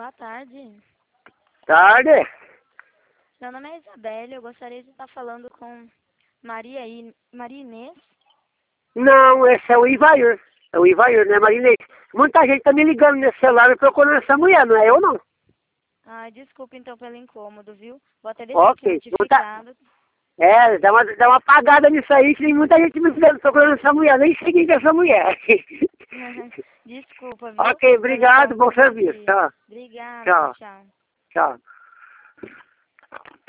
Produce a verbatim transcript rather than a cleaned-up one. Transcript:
Boa tarde. Tarde. Meu nome é Isabelle, eu gostaria de estar falando com Maria, I... Maria Inês. Não, esse é o Ivair. É o Ivair, né, Marinês? Muita gente tá me ligando nesse celular e procurando essa mulher, não é eu não. Ah, desculpa então pelo incômodo, viu? Vou até deixar aqui Ok. Muita... notificado. É, dá uma, dá uma apagada nisso aí, que tem muita gente me ligando procurando essa mulher. Nem sei quem que é essa mulher. Desculpa, viu? Ok, Pelo obrigado, bom incômodo. serviço. Imagina. Tchau. Obrigada, Tchau. tchau. Tchau.